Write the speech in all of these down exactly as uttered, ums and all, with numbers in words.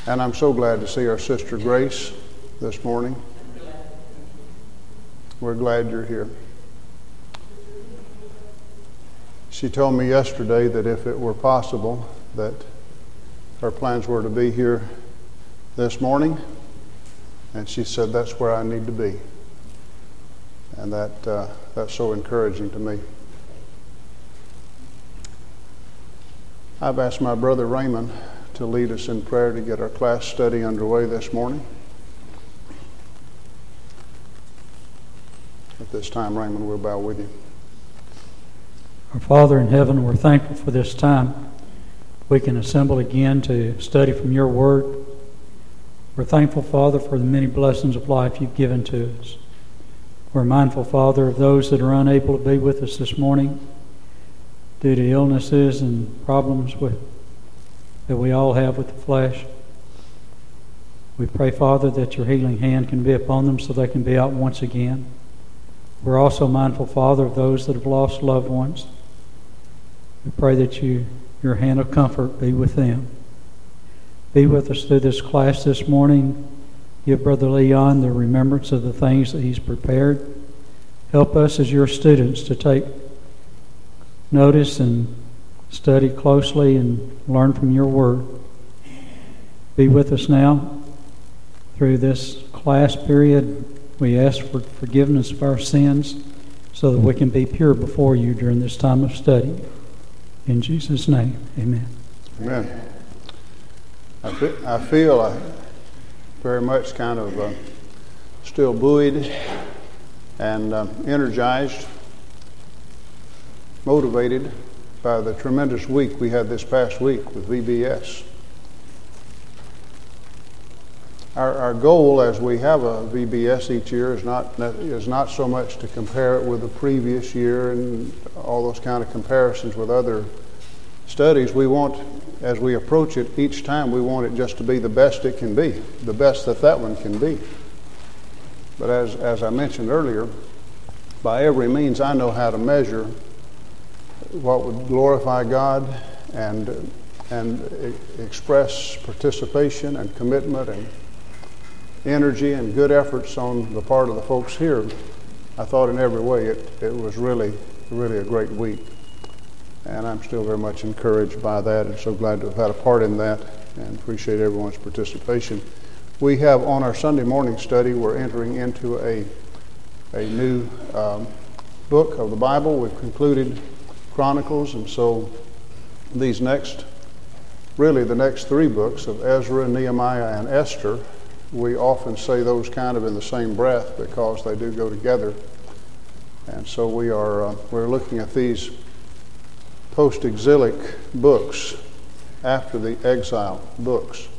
And I'm so glad to see our sister Grace this morning. We're glad you're here. She told me yesterday that if it were possible that her plans were to be here this morning, and she said that's where I need to be. And that uh, that's so encouraging to me. I've asked my brother Raymond to lead us in prayer to get our class study underway this morning. At this time, Raymond, we'll bow with you. Our Father in heaven, we're thankful for this time we can assemble again to study from your word. We're thankful, Father, for the many blessings of life you've given to us. We're mindful, Father, of those that are unable to be with us this morning due to illnesses and problems with, that we all have with the flesh. We pray, Father, that your healing hand can be upon them so they can be out once again. We're also mindful, Father, of those that have lost loved ones. We pray that you, your hand of comfort be with them. Be with us through this class this morning. Give Brother Leon the remembrance of the things that he's prepared. Help us as your students to take notice and study closely and learn from your word. Be with us now through this class period. We ask for forgiveness of our sins so that we can be pure before you during this time of study. In Jesus' name, amen. Amen. I feel, I feel I very much kind of uh, still buoyed and uh, energized, motivated by the tremendous week we had this past week with V B S. Our, our goal as we have a V B S each year is not is not so much to compare it with the previous year and all those kind of comparisons with other studies. We want, as we approach it each time, we want it just to be the best it can be, the best that that one can be. But as, as I mentioned earlier, by every means I know how to measure what would glorify God and, and express participation and commitment and energy and good efforts on the part of the folks here. I thought in every way it, it was really, really a great week. And I'm still very much encouraged by that and so glad to have had a part in that and appreciate everyone's participation. We have on our Sunday morning study, we're entering into a, a new um, book of the Bible. We've concluded Chronicles, and so these next, really the next three books of Ezra, Nehemiah, and Esther, we often say those kind of in the same breath because they do go together. And so we are uh, we're looking at these post-exilic books after the exile books.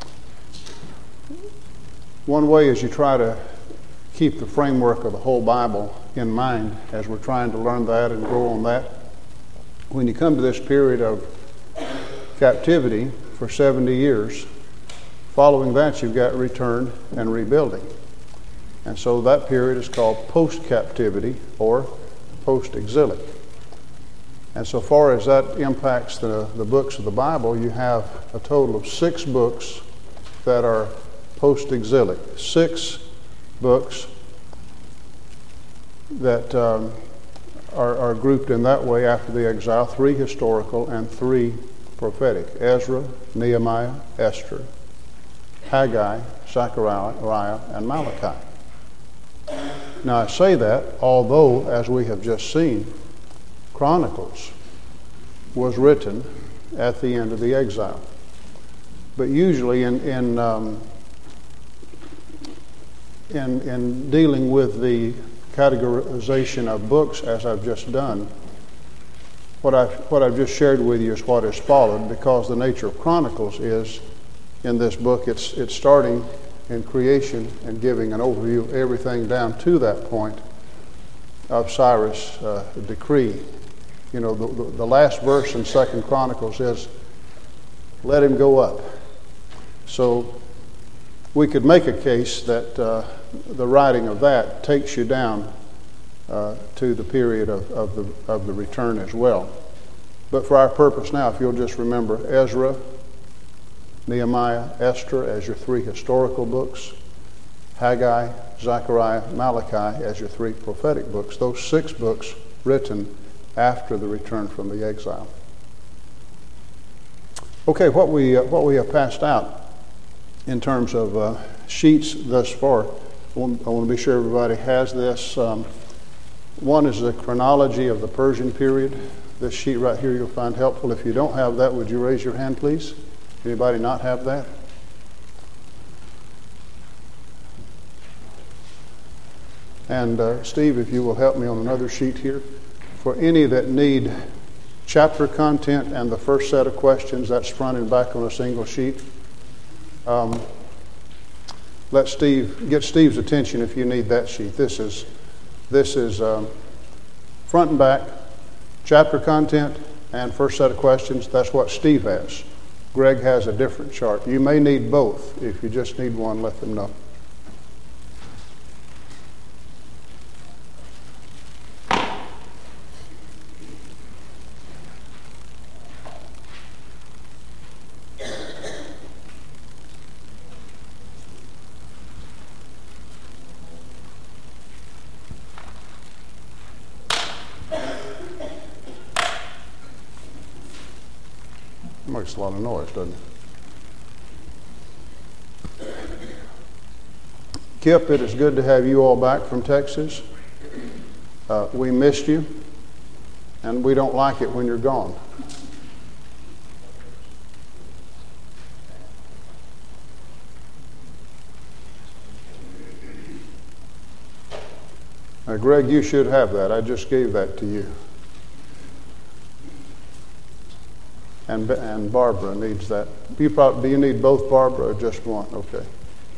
One way is you try to keep the framework of the whole Bible in mind as we're trying to learn that and grow on that. When you come to this period of captivity for seventy years, following that you've got return and rebuilding. And so that period is called post-captivity or post-exilic. And so far as that impacts the, the books of the Bible, you have a total of six books that are post-exilic. Six books that um, are, are grouped in that way after the exile, three historical and three prophetic. Ezra, Nehemiah, Esther, Haggai, Zechariah, and Malachi. Now I say that although, as we have just seen, Chronicles was written at the end of the exile. But usually in in um, in, in dealing with the categorization of books, as I've just done, what I've, what I've just shared with you is what has followed, because the nature of Chronicles is, in this book, it's it's starting in creation and giving an overview of everything down to that point of Cyrus' uh, decree. You know, the, the, the last verse in Second Chronicles is, let him go up. So we could make a case that uh, the writing of that takes you down uh, to the period of, of, the, of the return as well. But for our purpose now, if you'll just remember Ezra, Nehemiah, Esther as your three historical books, Haggai, Zechariah, Malachi as your three prophetic books. Those six books written after the return from the exile. Okay, what we uh, what we have passed out in terms of uh, sheets thus far, I want, I want to be sure everybody has this. Um, one is the chronology of the Persian period. This sheet right here you'll find helpful. If you don't have that, would you raise your hand, please? Anybody not have that? And uh, Steve, if you will help me on another sheet here. For any that need chapter content and the first set of questions, that's front and back on a single sheet. Um, let Steve, get Steve's attention if you need that sheet. This is, this is um, front and back, chapter content, and first set of questions. That's what Steve has. Greg has a different chart. You may need both. If you just need one, let them know. Makes a lot of noise, doesn't it? Kip, it is good to have you all back from Texas. Uh, we missed you, and we don't like it when you're gone. Now, Greg, you should have that. I just gave that to you. And, and Barbara needs that. You probably, do you need both, Barbara, or just one? Okay.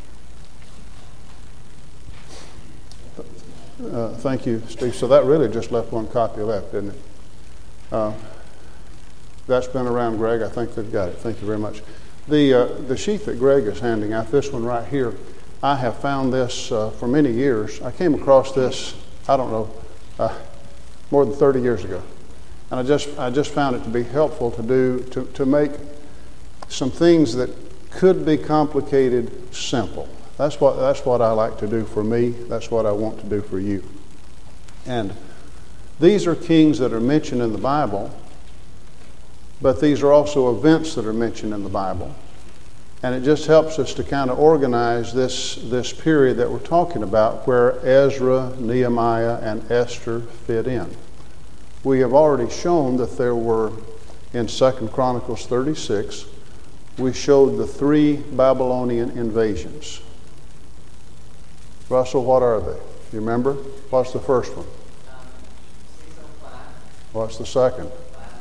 Uh, thank you, Steve. So that really just left one copy left, didn't it? Uh, that's been around, Greg. I think they've got it. Thank you very much. The, uh, the sheet that Greg is handing out, this one right here, I have found this uh, for many years. I came across this, I don't know, uh, more than thirty years ago. And I just I just found it to be helpful to do to, to make some things that could be complicated simple. That's what that's what I like to do for me. That's what I want to do for you. And these are kings that are mentioned in the Bible, but these are also events that are mentioned in the Bible. And it just helps us to kind of organize this this period that we're talking about, where Ezra, Nehemiah, and Esther fit in. We have already shown that there were, in Second Chronicles thirty-six, we showed the three Babylonian invasions. Russell, what are they? You remember? What's the first one? What's the second?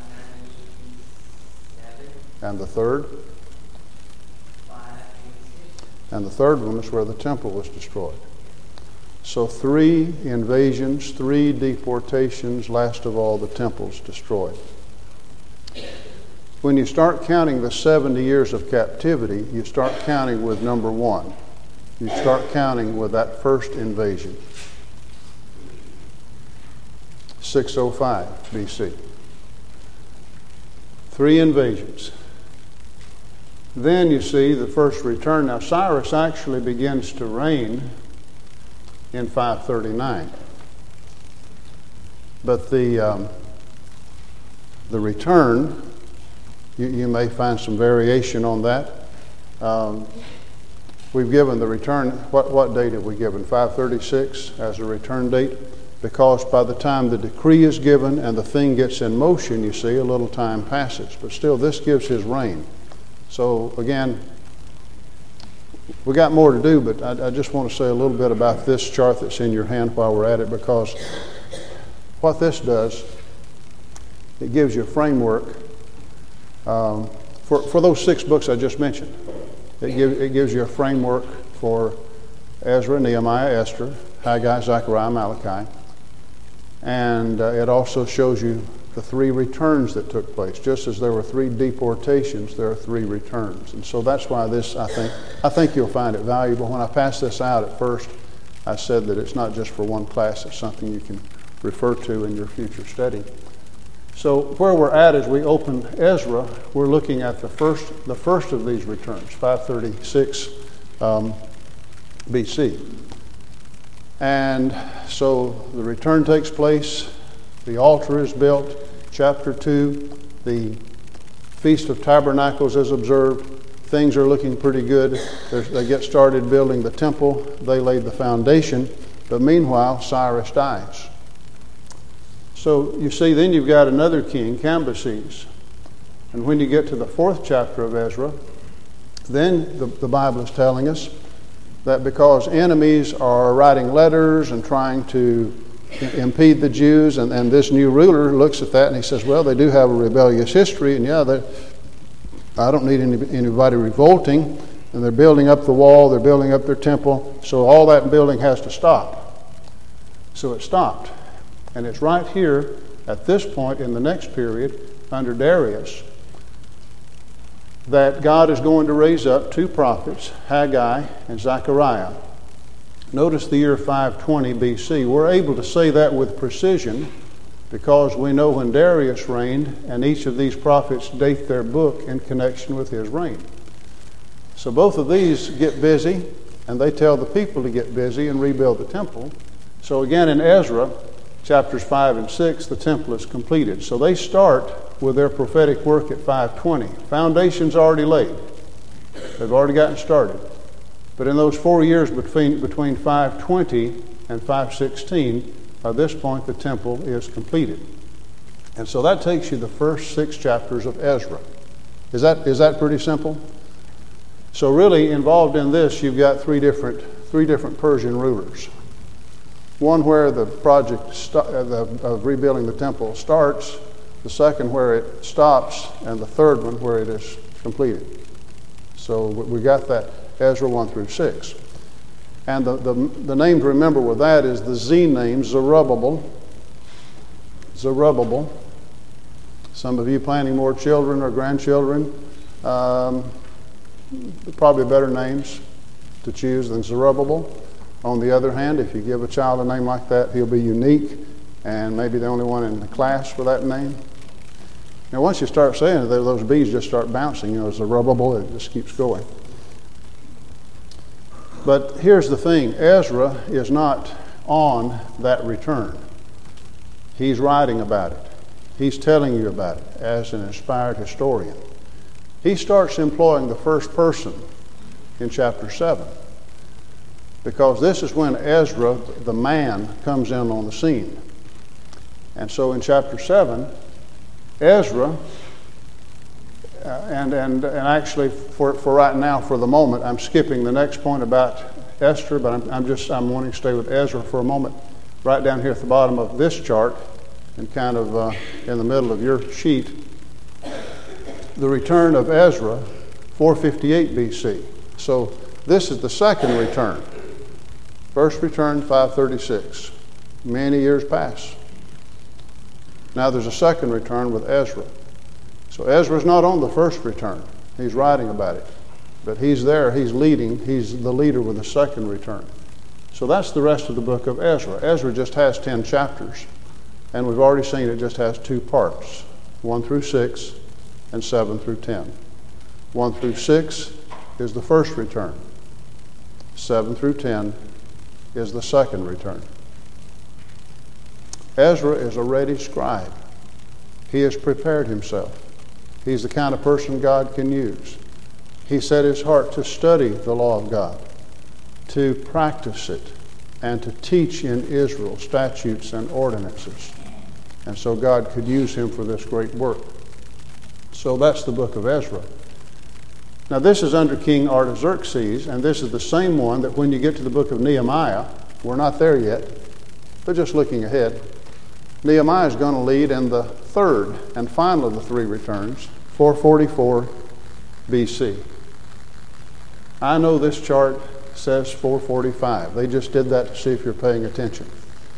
And the third? And the third one is where the temple was destroyed. So three invasions, three deportations, last of all the temples destroyed. When you start counting the seventy years of captivity, you start counting with number one. You start counting with that first invasion. six oh five B C. Three invasions. Then you see the first return. Now Cyrus actually begins to reign in five thirty-nine. But the um, the return, you, you may find some variation on that. Um, we've given the return, what, what date have we given? five thirty-six as a return date? Because by the time the decree is given and the thing gets in motion, you see, a little time passes. But still, this gives his reign. So again, we got more to do, but I, I just want to say a little bit about this chart that's in your hand while we're at it, because what this does, it gives you a framework um, for, for those six books I just mentioned. It, give, it gives you a framework for Ezra, Nehemiah, Esther, Haggai, Zechariah, Malachi. And uh, it also shows you the three returns that took place. Just as there were three deportations, there are three returns. And so that's why this, I think, I think you'll find it valuable. When I passed this out at first, I said that it's not just for one class, it's something you can refer to in your future study. So where we're at as we open Ezra, we're looking at the first, the first of these returns, five thirty-six um, B C. And so the return takes place, the altar is built, chapter two, the Feast of Tabernacles is observed, things are looking pretty good. There's, they get started building the temple, they laid the foundation, but meanwhile Cyrus dies. So you see, then you've got another king, Cambyses. And when you get to the fourth chapter of Ezra, then the, the Bible is telling us that because enemies are writing letters and trying to impede the Jews, and, and this new ruler looks at that and he says, well, they do have a rebellious history, and yeah, I don't need any, anybody revolting, and they're building up the wall, they're building up their temple, so all that building has to stop. So it stopped. And it's right here at this point in the next period, under Darius, that God is going to raise up two prophets, Haggai and Zechariah. Notice the year five twenty B C. We're able to say that with precision because we know when Darius reigned, and each of these prophets date their book in connection with his reign. So both of these get busy, and they tell the people to get busy and rebuild the temple. So again in Ezra, chapters five and six, the temple is completed. So they start with their prophetic work at five twenty. Foundation's already laid. They've already gotten started. But in those four years between, between five twenty and five sixteen, by this point the temple is completed. And so that takes you the first six chapters of Ezra. Is that, is that pretty simple? So really involved in this, you've got three different, three different Persian rulers. One where the project st- of rebuilding the temple starts, the second where it stops, and the third one where it is completed. So we got that, Ezra one through six. And the, the, the name to remember with that is the Z name, Zerubbabel. Zerubbabel. Some of you planning more children or grandchildren, um, probably better names to choose than Zerubbabel. On the other hand, if you give a child a name like that, he'll be unique and maybe the only one in the class for that name. Now, once you start saying it, those bees just start bouncing. You know, Zerubbabel, it just keeps going. But here's the thing. Ezra is not on that return. He's writing about it. He's telling you about it as an inspired historian. He starts employing the first person in chapter seven. Because this is when Ezra, the man, comes in on the scene. And so in chapter seven, Ezra, uh, and, and, and actually for, for right now, for the moment, I'm skipping the next point about Esther, but I'm, I'm just, I'm wanting to stay with Ezra for a moment. Right down here at the bottom of this chart, and kind of uh, in the middle of your sheet, the return of Ezra, four fifty-eight B C. So this is the second return. First return, five thirty-six. Many years pass. Now there's a second return with Ezra. So Ezra's not on the first return. He's writing about it. But he's there, he's leading, he's the leader with the second return. So that's the rest of the book of Ezra. Ezra just has ten chapters. And we've already seen it just has two parts. one through six and seven through ten. one through six is the first return. seven through ten is the second return. Ezra is a ready scribe. He has prepared himself. He's the kind of person God can use. He set his heart to study the law of God, to practice it, and to teach in Israel statutes and ordinances. And so God could use him for this great work. So that's the book of Ezra. Now this is under King Artaxerxes, and this is the same one that when you get to the book of Nehemiah, we're not there yet, but just looking ahead, Nehemiah is going to lead in the third and final of the three returns, four forty-four B C. I know this chart says four forty-five. They just did that to see if you're paying attention.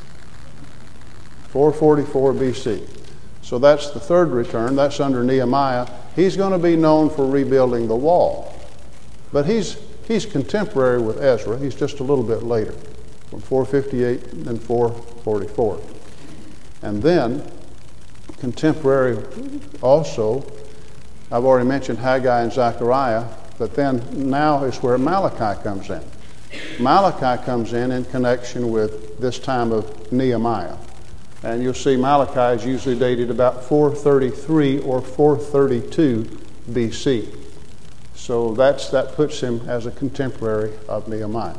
four forty-four B C. So that's the third return. That's under Nehemiah. He's going to be known for rebuilding the wall. But he's he's contemporary with Ezra. He's just a little bit later, from four fifty-eight and four forty-four. And then contemporary also. I've already mentioned Haggai and Zechariah, but then now is where Malachi comes in. Malachi comes in in connection with this time of Nehemiah. And you'll see Malachi is usually dated about four thirty-three or four thirty-two B C. So that's, that puts him as a contemporary of Nehemiah.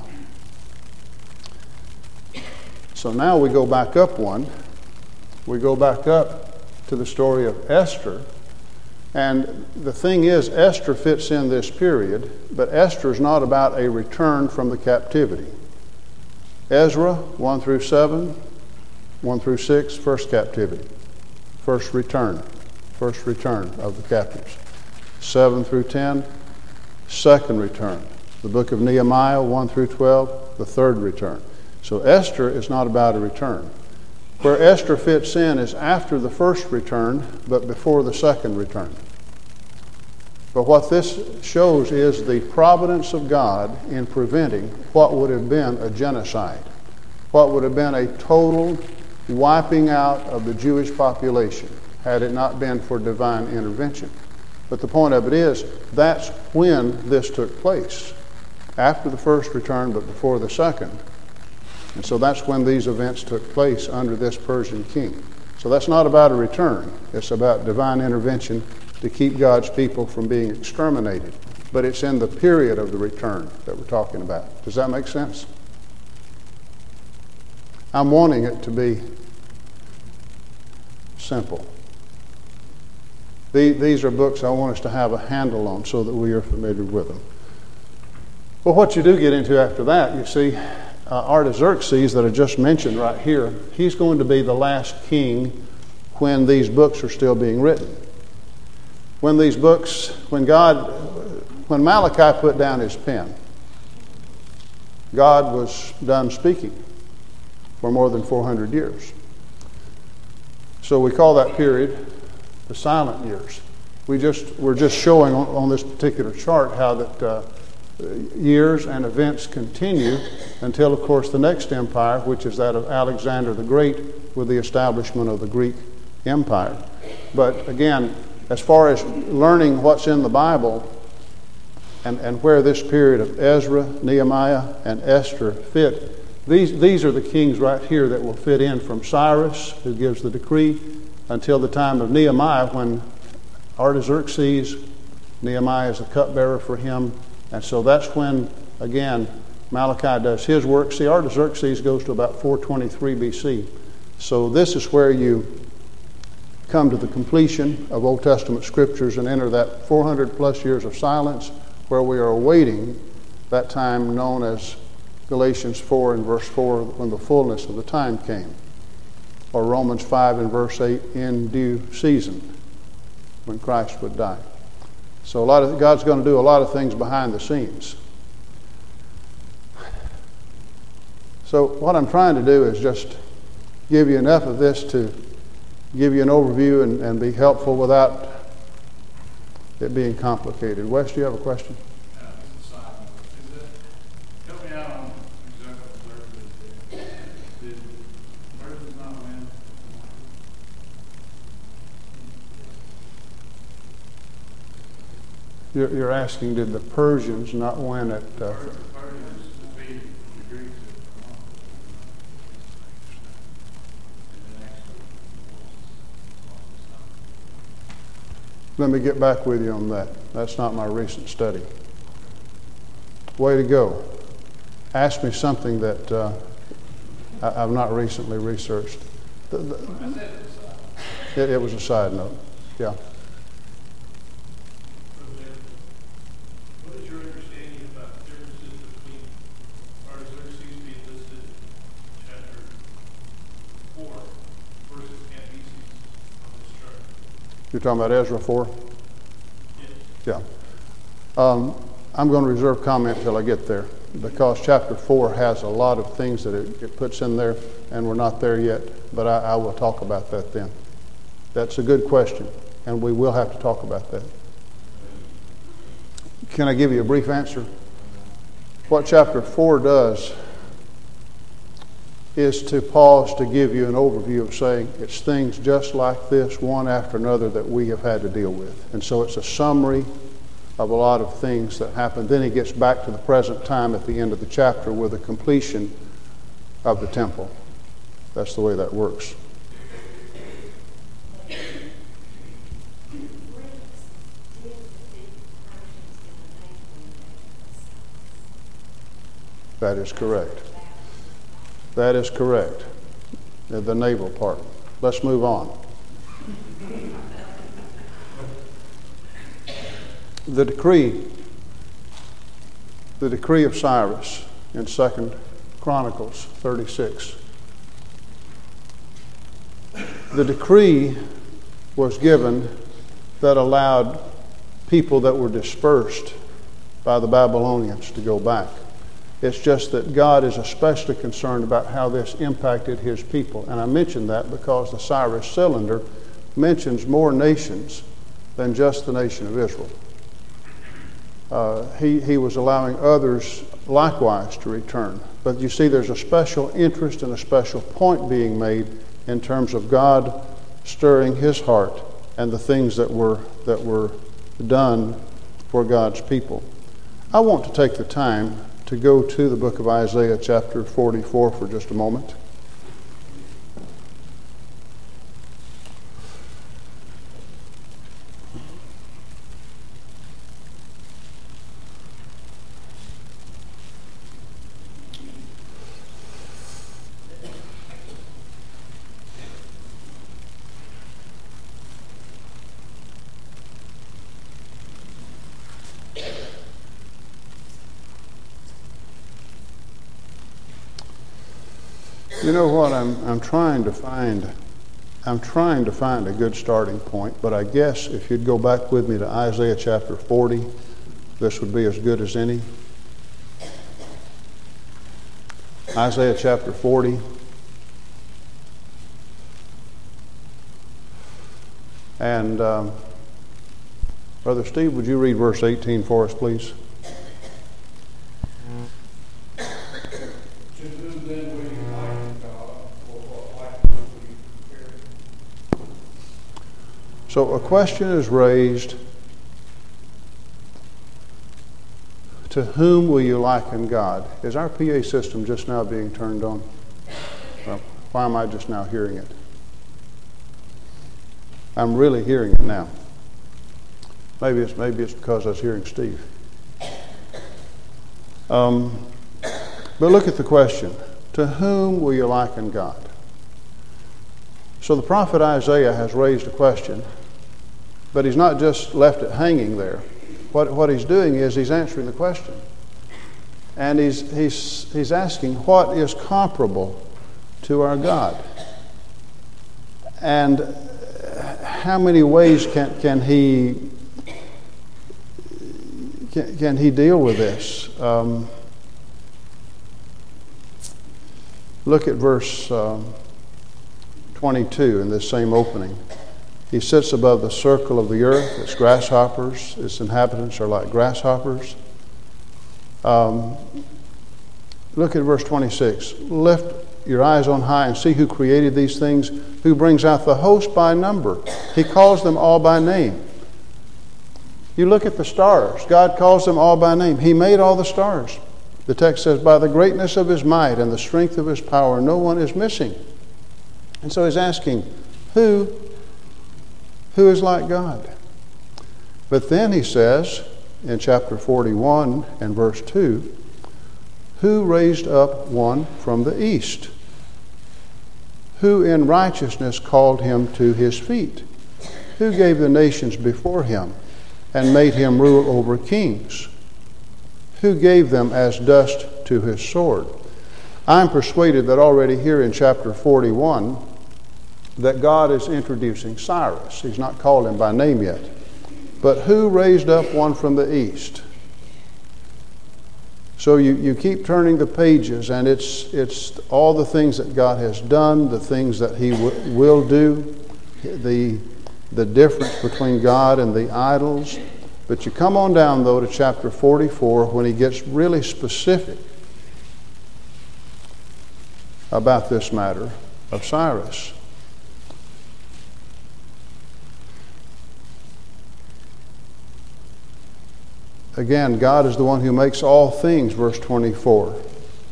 So now we go back up one. We go back up to the story of Esther. And the thing is, Esther fits in this period, but Esther is not about a return from the captivity. Ezra, one through seven, one through six, first captivity, first return, first return of the captives. seven through ten, second return. The book of Nehemiah, one through twelve, the third return. So Esther is not about a return. Where Esther fits in is after the first return, but before the second return. But what this shows is the providence of God in preventing what would have been a genocide, what would have been a total wiping out of the Jewish population had it not been for divine intervention. But the point of it is, that's when this took place. After the first return, but before the second. And so that's when these events took place under this Persian king. So that's not about a return. It's about divine intervention to keep God's people from being exterminated. But it's in the period of the return that we're talking about. Does that make sense? I'm wanting it to be simple. These are books I want us to have a handle on so that we are familiar with them. Well, what you do get into after that, you see, uh, Artaxerxes that I just mentioned right here, he's going to be the last king when these books are still being written. When these books, when God, when Malachi put down his pen, God was done speaking for more than four hundred years. So we call that period the silent years. We just, we're just showing on, on this particular chart how that uh, years and events continue until, of course, the next empire, which is that of Alexander the Great, with the establishment of the Greek Empire. But again, as far as learning what's in the Bible and, and where this period of Ezra, Nehemiah, and Esther fit, these, these are the kings right here that will fit in from Cyrus, who gives the decree, until the time of Nehemiah, when Artaxerxes, Nehemiah is a cupbearer for him. And so that's when, again, Malachi does his work. See, Artaxerxes goes to about four twenty-three B C. So this is where you come to the completion of Old Testament scriptures and enter that four hundred plus years of silence, where we are awaiting that time known as Galatians four and verse four, when the fullness of the time came. Or Romans five and verse eight, in due season, when Christ would die. So a lot of God's going to do a lot of things behind the scenes. So what I'm trying to do is just give you enough of this to give you an overview and, and be helpful without it being complicated. Wes, do you have a question? Yeah, just a side note. Is it, help me out on exactly what Xerxes did. Did Xerxes not win? You're, you're asking, did the Persians not win at... Uh, The Persians defeated the Greeks at Rome. And then actually Let me get back with you on that. That's not my recent study. Way to go. Ask me something that uh, I, I've not recently researched. The, the, I said it was a side. it, it was a side note. Yeah. What is your understanding about the differences between Artaxerxes being listed in chapter four versus Cambyses on this chart? You're talking about Ezra four? Yes. Yeah. Um, I'm going to reserve comment till I get there, because chapter four has a lot of things that it, it puts in there, and we're not there yet, but I, I will talk about that then. That's a good question, and we will have to talk about that. Can I give you a brief answer? What chapter four does is to pause to give you an overview of saying it's things just like this, one after another, that we have had to deal with. And so it's a summary of a lot of things that happened. Then he gets back to the present time at the end of the chapter with the completion of the temple. That's the way that works. That is correct. That is correct. The naval part. Let's move on. The decree, the decree of Cyrus in Second Chronicles thirty-six. The decree was given that allowed people that were dispersed by the Babylonians to go back. It's just that God is especially concerned about how this impacted his people. And I mention that because the Cyrus Cylinder mentions more nations than just the nation of Israel. Uh, he, he was allowing others likewise to return. But you see, there's a special interest and a special point being made in terms of God stirring his heart and the things that were, that were done for God's people. I want to take the time to go to the book of Isaiah chapter forty-four for just a moment. You know what, I'm I'm trying to find I'm trying to find a good starting point, but I guess if you'd go back with me to Isaiah chapter forty, this would be as good as any. Isaiah chapter forty. And um, Brother Steve, would you read verse eighteen for us, please? So a question is raised, to whom will you liken God? Is our P A system just now being turned on? Well, why am I just now hearing it? I'm really hearing it now. Maybe it's maybe it's because I was hearing Steve. Um, but look at the question. To whom will you liken God? So the prophet Isaiah has raised a question, but he's not just left it hanging there. What, what he's doing is he's answering the question. And he's, he's, he's asking, what is comparable to our God? And how many ways can, can he can, can he deal with this? Um, look at verse um, twenty-two in this same opening. He sits above the circle of the earth. Its grasshoppers, its inhabitants are like grasshoppers. Um, look at verse twenty-six. Lift your eyes on high and see who created these things, who brings out the host by number. He calls them all by name. You look at the stars. God calls them all by name. He made all the stars. The text says, by the greatness of his might and the strength of his power, no one is missing. And so he's asking, who, who is like God? But then he says, in chapter forty-one and verse two, who raised up one from the east? Who in righteousness called him to his feet? Who gave the nations before him and made him rule over kings? Who gave them as dust to his sword? I'm persuaded that already here in chapter forty-one that God is introducing Cyrus. He's not called him by name yet. But who raised up one from the east? So you, you keep turning the pages, and it's it's all the things that God has done, the things that he w- will do, the, the difference between God and the idols. But you come on down, though, to chapter forty-four when he gets really specific. about this matter of Cyrus. Again, God is the one who makes all things, verse twenty-four.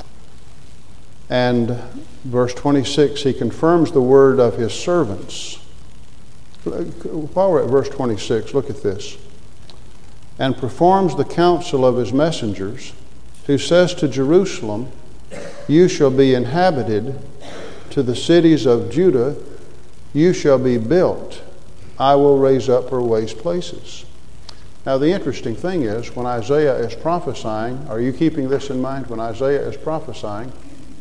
And verse twenty-six, he confirms the word of his servants. While we're at verse twenty-six, look at this. And performs the counsel of his messengers, who says to Jerusalem, you shall be inhabited, to the cities of Judah you shall be built. I will raise up her waste places. Now the interesting thing is, when Isaiah is prophesying, are you keeping this in mind? When Isaiah is prophesying,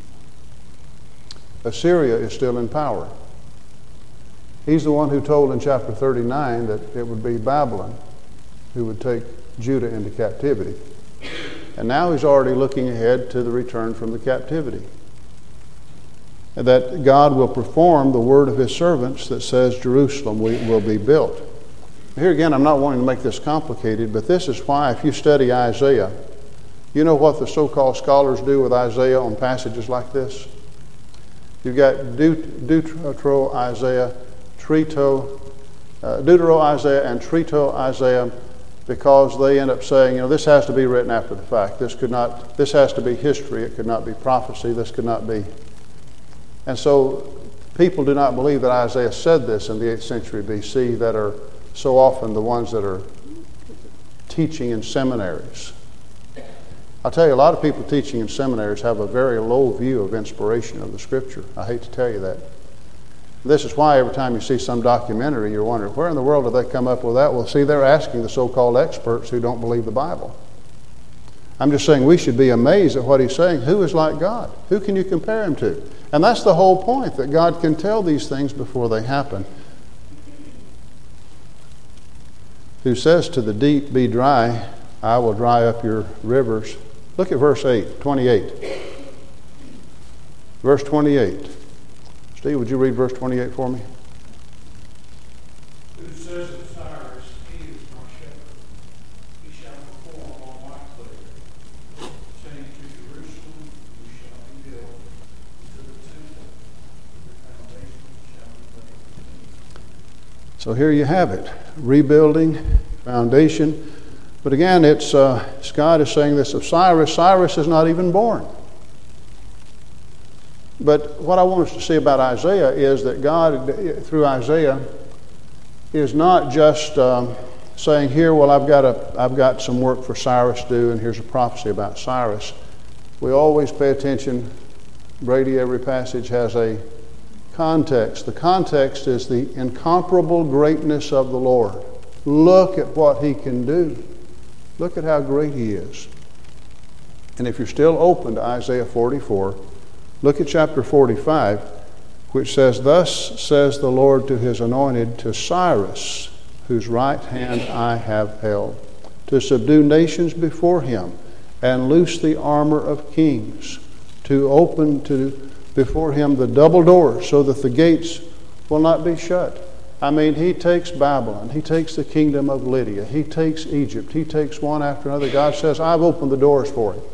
Assyria is still in power. He's the one who told in chapter thirty-nine that it would be Babylon who would take Judah into captivity. And now he's already looking ahead to the return from the captivity. And that God will perform the word of his servants that says Jerusalem will be built. Here again, I'm not wanting to make this complicated, but this is why if you study Isaiah, you know what the so-called scholars do with Isaiah on passages like this? You've got Deutero Isaiah, Trito, uh, Deutero Isaiah and Trito Isaiah, because they end up saying, you know, this has to be written after the fact. This could not, this has to be history. It could not be prophecy. This could not be. And so people do not believe that Isaiah said this in the eighth century B C that are so often the ones that are teaching in seminaries. I'll tell you, a lot of people teaching in seminaries have a very low view of inspiration of the Scripture. I hate to tell you that. This is why every time you see some documentary, you're wondering, where in the world did they come up with that? Well, see, they're asking the so-called experts who don't believe the Bible. I'm just saying we should be amazed at what he's saying. Who is like God? Who can you compare him to? And that's the whole point, that God can tell these things before they happen. Who says to the deep, be dry, I will dry up your rivers. Look at verse eight, twenty-eight. Verse twenty-eight. Steve, would you read verse twenty-eight for me? Who says of Cyrus, he is my shepherd. He shall perform all my pleasure. Saying to Jerusalem, you shall be built. To the temple, the foundation shall be laid. So here you have it. Rebuilding, foundation. But again, it's uh, God is saying this of Cyrus. Cyrus is not even born. But what I want us to see about Isaiah is that God, through Isaiah, is not just um, saying, here, well, I've got, a, I've got some work for Cyrus to do, and here's a prophecy about Cyrus. We always pay attention. Brady, every passage has a context. The context is the incomparable greatness of the Lord. Look at what he can do. Look at how great he is. And if you're still open to Isaiah forty-four, look at chapter forty-five, which says, thus says the Lord to his anointed, to Cyrus, whose right hand I have held, to subdue nations before him, and loose the armor of kings, to open to before him the double doors, so that the gates will not be shut. I mean, he takes Babylon, he takes the kingdom of Lydia, he takes Egypt, he takes one after another. God says, I've opened the doors for him,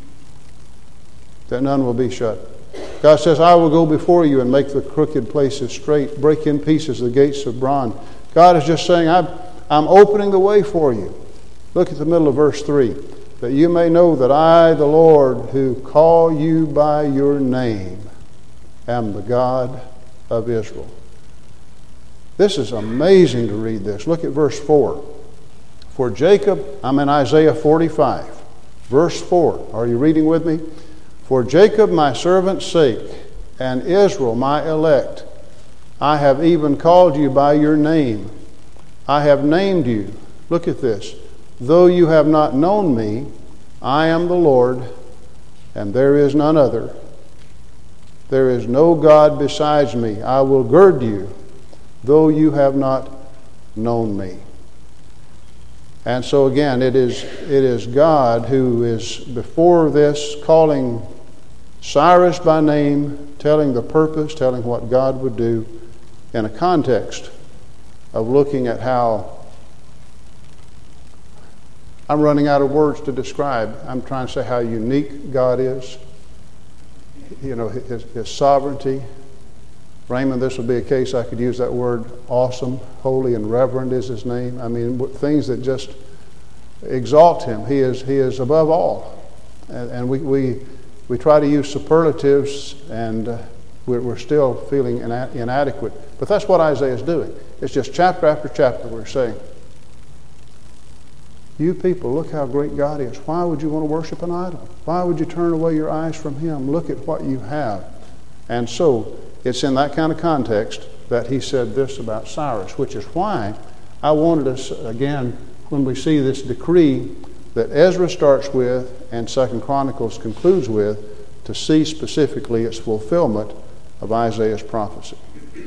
that none will be shut. God says, I will go before you and make the crooked places straight, break in pieces the gates of bronze. God is just saying, I'm, I'm opening the way for you. Look at the middle of verse three. That you may know that I, the Lord, who call you by your name, am the God of Israel. This is amazing to read this. Look at verse four. For Jacob, I'm in Isaiah forty-five. Verse four. Are you reading with me? For Jacob my servant's sake, and Israel my elect, I have even called you by your name. I have named you. Look at this. Though you have not known me, I am the Lord, and there is none other. There is no God besides me. I will gird you, though you have not known me. And so again, it is, it is God who is before this calling Cyrus by name, telling the purpose, telling what God would do in a context of looking at how, I'm running out of words to describe. I'm trying to say how unique God is, you know, his, his sovereignty. Raymond, this would be a case I could use that word, awesome, holy, and reverend is his name. I mean, things that just exalt him. He is, he is above all. And, and we, we, we try to use superlatives, and uh, we're, we're still feeling ina- inadequate. But that's what Isaiah is doing. It's just chapter after chapter we're saying, you people, look how great God is. Why would you want to worship an idol? Why would you turn away your eyes from him? Look at what you have. And so it's in that kind of context that he said this about Cyrus, which is why I wanted us, again, when we see this decree that Ezra starts with and Second Chronicles concludes with, to see specifically its fulfillment of Isaiah's prophecy.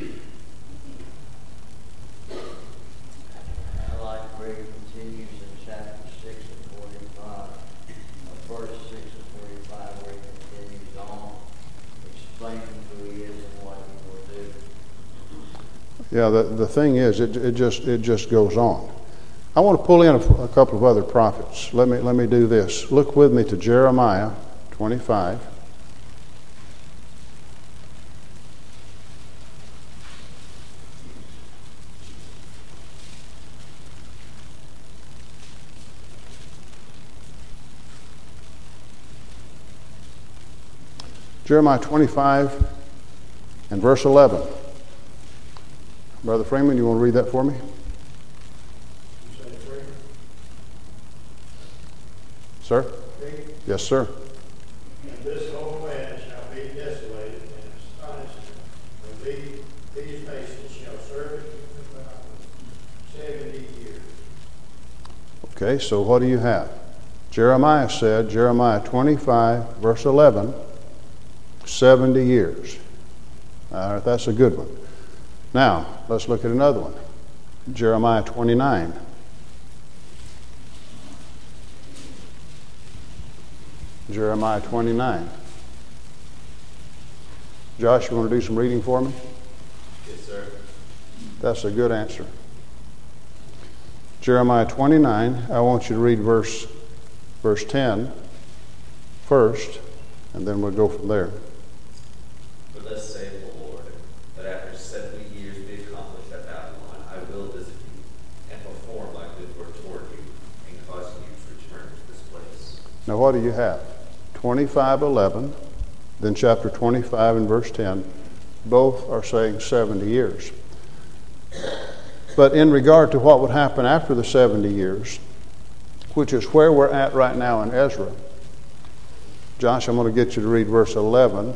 I like where he continues in chapter six of forty-five, uh, verse six of forty-five, where he continues on explaining who he is and what he will do. Yeah, the, the thing is, it, it just it just goes on. I want to pull in a, a couple of other prophets. Let me let me do this. Look with me to Jeremiah twenty-five. Jeremiah twenty-five and verse eleven. Brother Freeman, you want to read that for me? You say Freeman? Sir? Freeman? Yes, sir. And this whole land shall be desolated and astonished, and these, these nations shall serve it seventy years. Okay, so what do you have? Jeremiah said, Jeremiah twenty-five, verse eleven, seventy years. All right, that's a good one. Now, let's look at another one. Jeremiah twenty-nine. Jeremiah twenty-nine. Josh, you want to do some reading for me? Yes, sir. That's a good answer. Jeremiah twenty-nine, I want you to read verse, verse ten first, and then we'll go from there. For thus saith the Lord, that after seventy years be accomplished at Babylon, I will visit you, and perform my good work toward you, and cause you to return to this place. Now what do you have? twenty-five eleven, then chapter twenty-five and verse ten. Both are saying seventy years. But in regard to what would happen after the seventy years, which is where we're at right now in Ezra, Josh, I'm going to get you to read verse eleven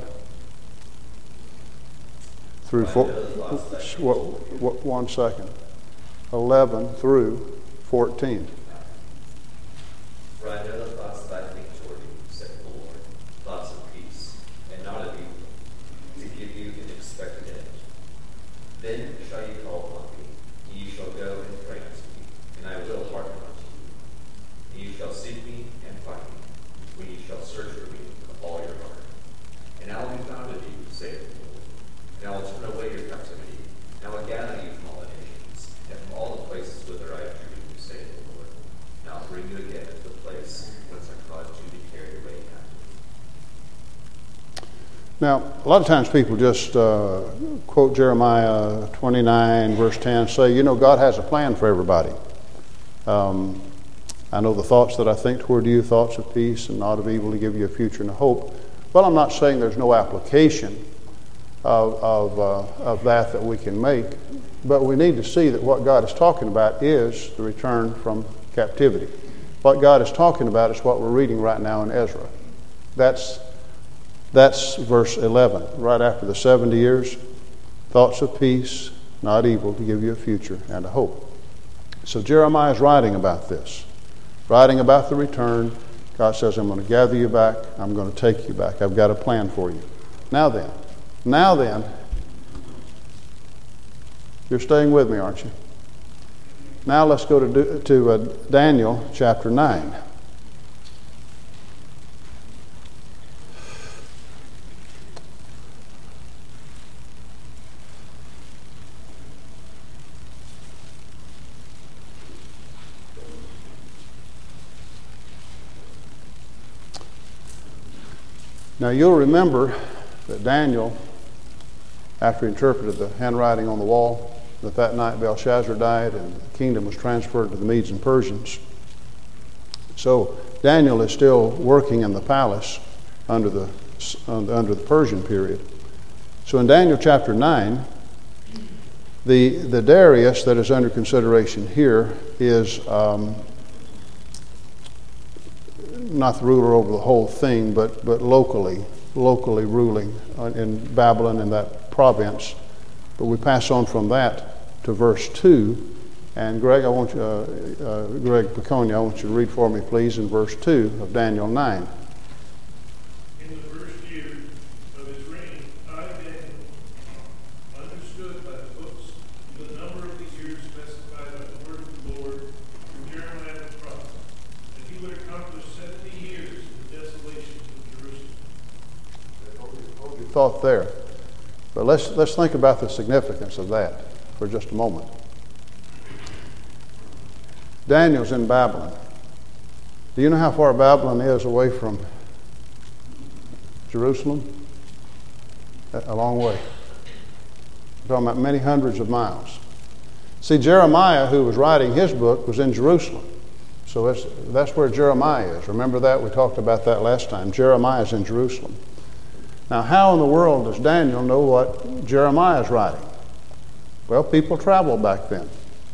through four, what, what, one second. eleven through fourteen. For I know the thoughts that I think toward you, saith the Lord, thoughts of peace, and not of evil, to give you an expected end. Then shall you call upon me, and you shall go and pray unto me, and I will hearken unto you. And you shall seek me and find me, when you shall search for me with all your heart. And I will be found of you, saith the Lord. And I will turn away your captivity, and I will gather you from all the nations, and from all the places whither I have driven you, saith the Lord. And I will bring you again to the place whence I caused you to be carried away captive. Now, a lot of times people just uh, quote Jeremiah twenty-nine, verse ten, say, you know, God has a plan for everybody. Um, I know the thoughts that I think toward you, thoughts of peace and not of evil, to give you a future and a hope. Well, I'm not saying there's no application of, of, uh, of that that we can make, but we need to see that what God is talking about is the return from captivity. What God is talking about is what we're reading right now in Ezra. That's That's verse eleven, right after the seventy years, thoughts of peace, not evil, to give you a future and a hope. So Jeremiah is writing about this, writing about the return. God says, I'm going to gather you back. I'm going to take you back. I've got a plan for you. Now then, now then, you're staying with me, aren't you? Now let's go to, to uh, Daniel chapter nine. Now you'll remember that Daniel, after he interpreted the handwriting on the wall, that that night Belshazzar died and the kingdom was transferred to the Medes and Persians. So Daniel is still working in the palace under the under the Persian period. So in Daniel chapter nine, the the Darius that is under consideration here is um, not the ruler over the whole thing, but but locally locally ruling in Babylon in that province. But we pass on from that to verse two. And Greg, I want you, uh, uh, Greg Piconia, I want you to read for me, please, in verse two of Daniel nine. In the first year of his reign, I, Daniel, understood by the books the number of the years specified by the word of the Lord through Jeremiah the prophet, that he would accomplish seventy years in the desolations of Jerusalem. Hold your thought there. But let's, let's think about the significance of that for just a moment. Daniel's in Babylon. Do you know how far Babylon is away from Jerusalem? A long way. We're talking about many hundreds of miles. See, Jeremiah, who was writing his book, was in Jerusalem. So that's, that's where Jeremiah is. Remember that? We talked about that last time. Jeremiah is in Jerusalem. Now, how in the world does Daniel know what Jeremiah is writing? Well, people traveled back then.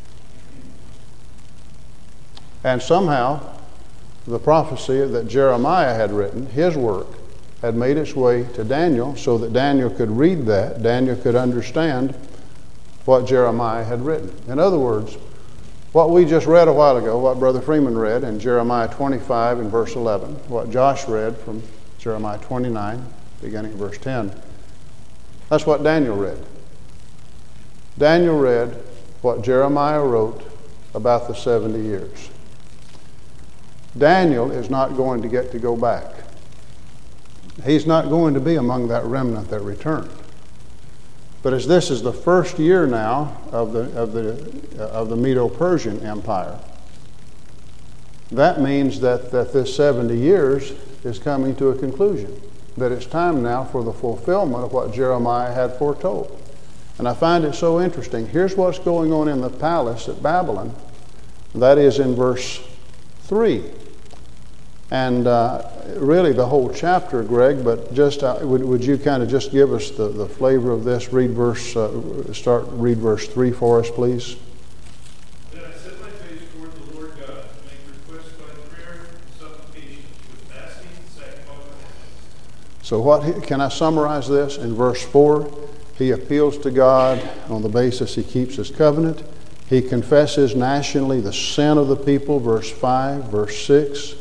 And somehow, the prophecy that Jeremiah had written, his work, had made its way to Daniel so that Daniel could read that, Daniel could understand what Jeremiah had written. In other words, what we just read a while ago, what Brother Freeman read in Jeremiah twenty-five and verse eleven, what Josh read from Jeremiah twenty-nine, beginning at verse ten, that's what Daniel read. Daniel read what Jeremiah wrote about the seventy years. Daniel is not going to get to go back. He's not going to be among that remnant that returned. But as this is the first year now of the of the of the Medo-Persian Empire, that means that, that this seventy years is coming to a conclusion. That it's time now for the fulfillment of what Jeremiah had foretold. And I find it so interesting. Here's what's going on in the palace at Babylon. That is in verse three. And uh, really the whole chapter, Greg, but just uh, would, would you kind of just give us the, the flavor of this? Read verse, uh, start, read verse three for us, please. Then I set my face toward the Lord God to make requests by prayer and supplication with fasting, sackcloth, and ashes. So what can I summarize this? In verse four, he appeals to God on the basis he keeps his covenant. He confesses nationally the sin of the people, verse five, verse six.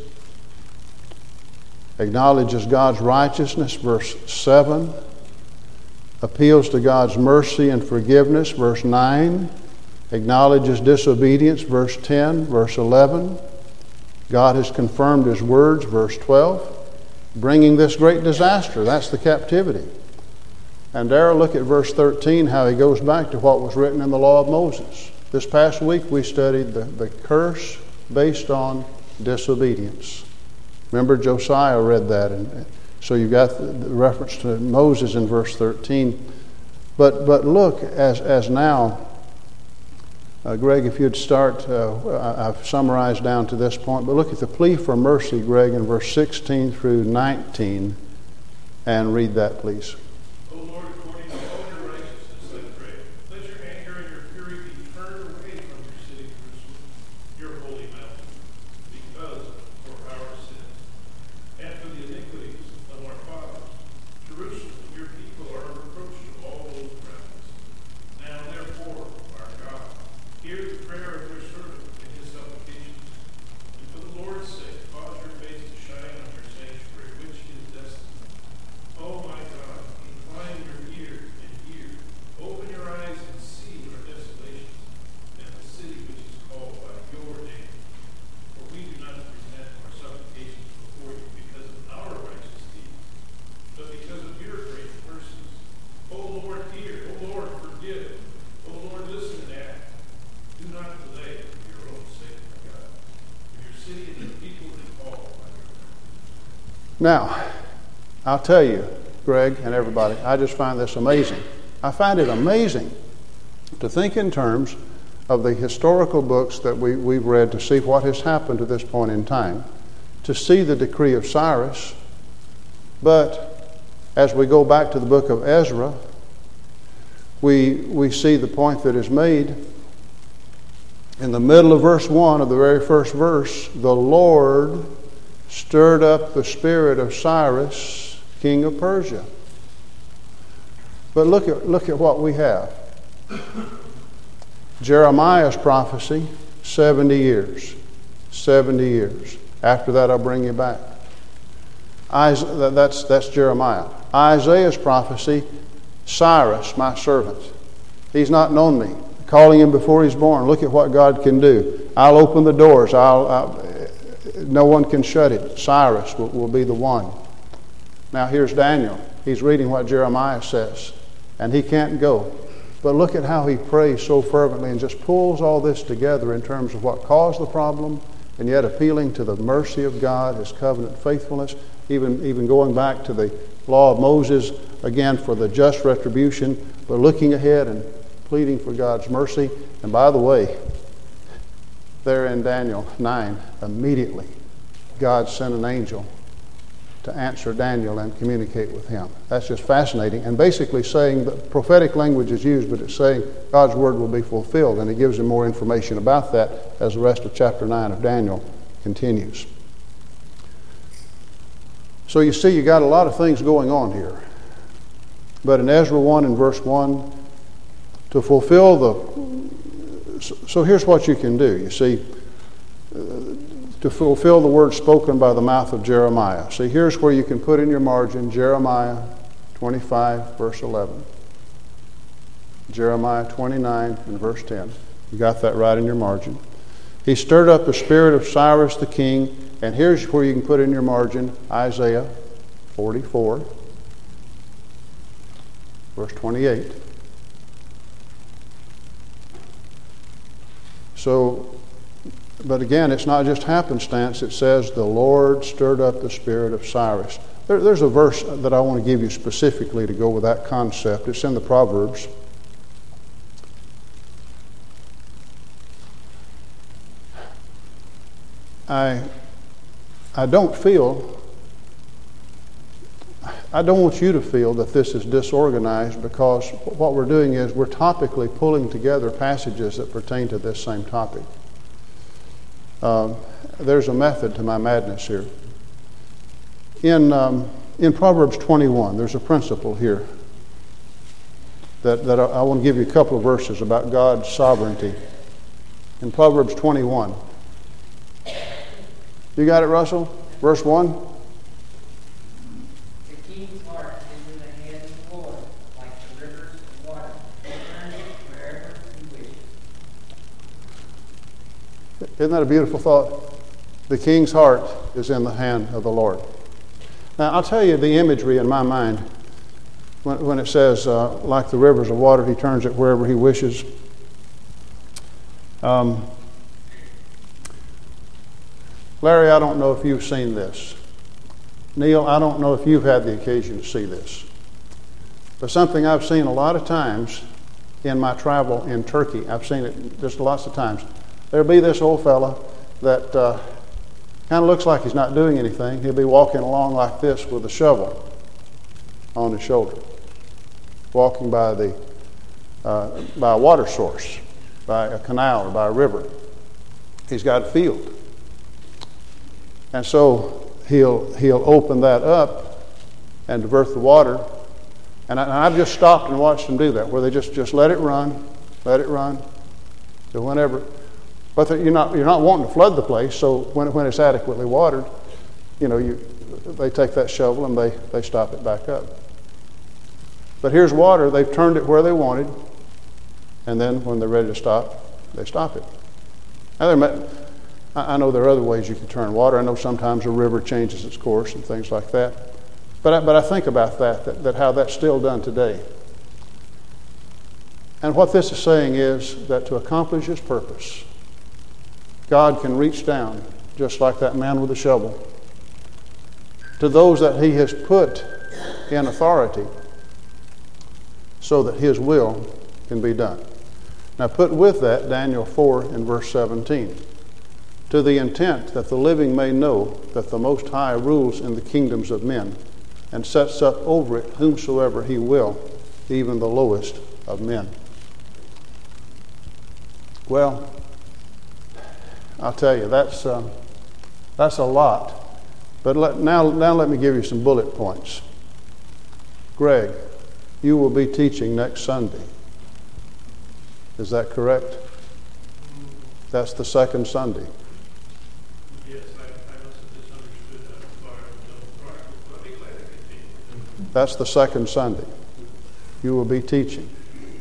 Acknowledges God's righteousness, verse seven. Appeals to God's mercy and forgiveness, verse nine. Acknowledges disobedience, verse ten, verse eleven. God has confirmed his words, verse twelve. Bringing this great disaster, that's the captivity. And there, look at verse thirteen, how he goes back to what was written in the law of Moses. This past week we studied the, the curse based on disobedience. Remember, Josiah read that, and so you've got the, the reference to Moses in verse thirteen. But but look, as as now, uh, Greg, if you'd start, uh, I've summarized down to this point, but look at the plea for mercy, Greg, in verse sixteen through nineteen, and read that, please. O Lord, according to all your righteousness, I pray, let your anger and your fury be turned away from your city, Jerusalem, your holy mountain, because for our sins and for the iniquities of our fathers. Jerusalem, your people are a reproach to all those around us. Now, therefore, our God, hear the prayer of your servant and his supplications. And for the Lord's sake, cause your face to shine on your sanctuary, which is destined. Oh my God, incline your ear and hear. Open your eyes and see our desolations and the city which is called by your name. For we do not present our supplications before you because of our righteous deeds, but because of your great mercies. O Lord, hear. O Lord, forgive. O Lord, listen and act. Do not delay for your own sake, my God. For your city and your people is called by your name. Now, I'll tell you, Greg and everybody, I just find this amazing. I find it amazing to think in terms of the historical books that we, we've read to see what has happened to this point in time, to see the decree of Cyrus. But as we go back to the book of Ezra, we, we see the point that is made in the middle of verse one of the very first verse. The Lord stirred up the spirit of Cyrus, king of Persia. But look at, look at what we have. Jeremiah's prophecy, seventy years. seventy years. After that, I'll bring you back. Isaiah, that's, that's Jeremiah. Isaiah's prophecy, Cyrus, my servant. He's not known me. Calling him before he's born. Look at what God can do. I'll open the doors. I'll, I'll, no one can shut it. Cyrus will, will be the one. Now here's Daniel. He's reading what Jeremiah says, and he can't go. But look at how he prays so fervently and just pulls all this together in terms of what caused the problem, and yet appealing to the mercy of God, His covenant faithfulness, even, even going back to the law of Moses, again, for the just retribution, but looking ahead and pleading for God's mercy. And by the way, there in Daniel nine, immediately God sent an angel to answer Daniel and communicate with him. That's just fascinating. And basically saying that prophetic language is used, but it's saying God's word will be fulfilled. And it gives him more information about that as the rest of chapter nine of Daniel continues. So you see, you got a lot of things going on here. But in Ezra one and verse one, to fulfill the... So here's what you can do. You see, to fulfill the word spoken by the mouth of Jeremiah. See, here's where you can put in your margin Jeremiah twenty-five, verse eleven. Jeremiah twenty-nine and verse ten. You got that right in your margin. He stirred up the spirit of Cyrus the king, and here's where you can put in your margin Isaiah forty-four, verse twenty-eight. So, but again, it's not just happenstance. It says, the Lord stirred up the spirit of Cyrus. There, there's a verse that I want to give you specifically to go with that concept. It's in the Proverbs. I, I don't feel, I don't want you to feel that this is disorganized, because what we're doing is we're topically pulling together passages that pertain to this same topic. Um, there's a method to my madness here. In um, in Proverbs twenty-one, there's a principle here that, that I, I want to give you a couple of verses about God's sovereignty. In Proverbs twenty-one. You got it, Russell? Verse one? The king's heart is in the hand of the Lord, like the rivers of water. He turns it wherever he wishes. Isn't that a beautiful thought? The king's heart is in the hand of the Lord. Now, I'll tell you the imagery in my mind when, when it says, uh, like the rivers of water, he turns it wherever he wishes. Um, Larry, I don't know if you've seen this. Neil, I don't know if you've had the occasion to see this. But something I've seen a lot of times in my travel in Turkey, I've seen it just lots of times. There'll be this old fella that uh, kind of looks like he's not doing anything. He'll be walking along like this with a shovel on his shoulder, walking by the uh, by a water source, by a canal or by a river. He's got a field. And so he'll he'll open that up and divert the water. And, I, and I've just stopped and watched them do that, where they just, just let it run, let it run, till whenever. But you're not you're not wanting to flood the place, so when when it's adequately watered, you know, you they take that shovel and they, they stop it back up. But here's water, they've turned it where they wanted, and then when they're ready to stop, they stop it. Now, there, I know there are other ways you can turn water. I know sometimes a river changes its course and things like that. But I, but I think about that, that, that how that's still done today. And what this is saying is that to accomplish his purpose, God can reach down, just like that man with the shovel, to those that he has put in authority so that his will can be done. Now put with that Daniel four and verse seventeen. To the intent that the living may know that the Most High rules in the kingdoms of men and sets up over it whomsoever he will, even the lowest of men. Well, I'll tell you, that's um, that's a lot. But let, now, now let me give you some bullet points. Greg, you will be teaching next Sunday. Is that correct? That's the second Sunday. Yes, I, I must have misunderstood that. I'm sorry. All right, well, I'll be glad to continue. That's the second Sunday. You will be teaching.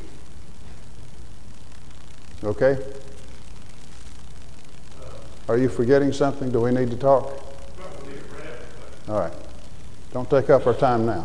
Okay? Are you forgetting something? Do we need to talk? Probably a rap, but All right. Don't take up our time now.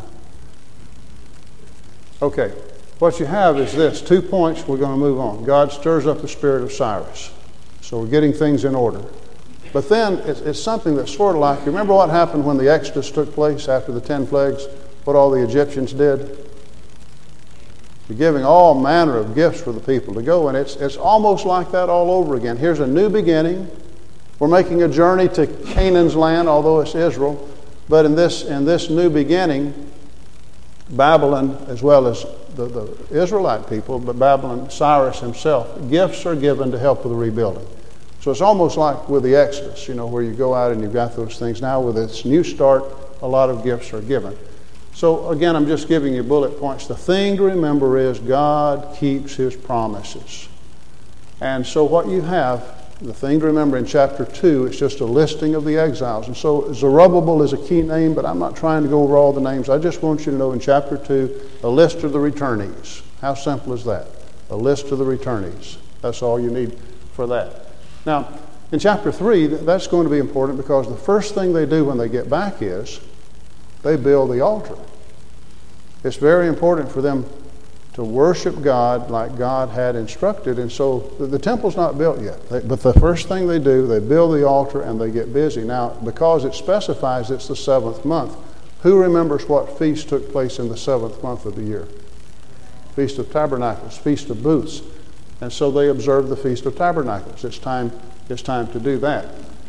Okay. What you have is this. Two points, we're going to move on. God stirs up the spirit of Cyrus. So we're getting things in order. But then it's, it's something that's sort of like, you remember what happened when the Exodus took place after the ten plagues? What all the Egyptians did? You're giving all manner of gifts for the people to go, and it's, it's almost like that all over again. Here's a new beginning. We're making a journey to Canaan's land, although it's Israel. But in this, in this new beginning, Babylon, as well as the, the Israelite people, but Babylon, Cyrus himself, gifts are given to help with the rebuilding. So it's almost like with the Exodus, you know, where you go out and you've got those things. Now with this new start, a lot of gifts are given. So again, I'm just giving you bullet points. The thing to remember is God keeps his promises. And so what you have, the thing to remember in chapter two, it's just a listing of the exiles. And so Zerubbabel is a key name, but I'm not trying to go over all the names. I just want you to know in chapter two, a list of the returnees. How simple is that? A list of the returnees. That's all you need for that. Now, in chapter three, that's going to be important because the first thing they do when they get back is they build the altar. It's very important for them to worship God like God had instructed. And so the, the temple's not built yet. They, but the first thing they do, they build the altar and they get busy. Now, because it specifies it's the seventh month, who remembers what feast took place in the seventh month of the year? Feast of Tabernacles, Feast of Booths. And so they observe the Feast of Tabernacles. It's time, it's time to do that.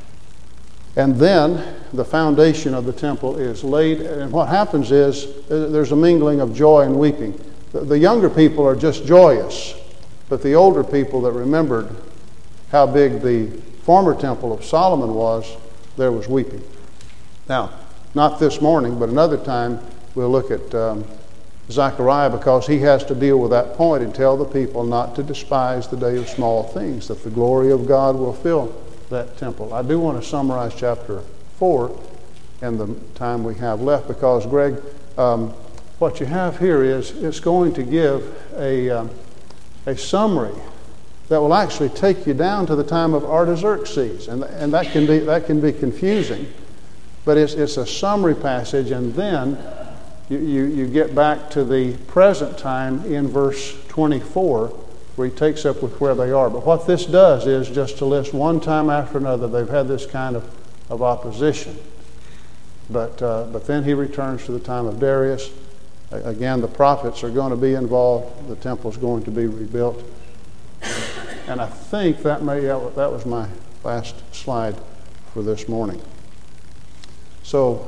And then the foundation of the temple is laid. And what happens is there's a mingling of joy and weeping. The, the younger people are just joyous. But the older people that remembered how big the former temple of Solomon was, there was weeping. Now, not this morning, but another time we'll look at um, Zechariah, because he has to deal with that point and tell the people not to despise the day of small things, that the glory of God will fill that temple. I do want to summarize chapter four in the time we have left, because, Greg, um, what you have here is it's going to give a, um, a summary that will actually take you down to the time of Artaxerxes, and, and that can be that can be confusing, but it's, it's a summary passage, and then You, you, you get back to the present time in verse twenty-four, where he takes up with where they are. But what this does is just to list one time after another, they've had this kind of, of opposition. But, uh, but then he returns to the time of Darius. Again, the prophets are going to be involved. The temple's going to be rebuilt. And I think that may that was my last slide for this morning. So,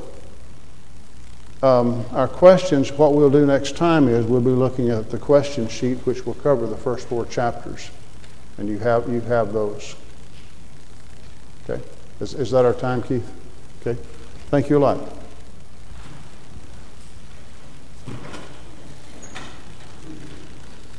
Um, our questions, what we'll do next time is we'll be looking at the question sheet, which will cover the first four chapters. And you have you have those. Okay? Is, is that our time, Keith? Okay. Thank you a lot.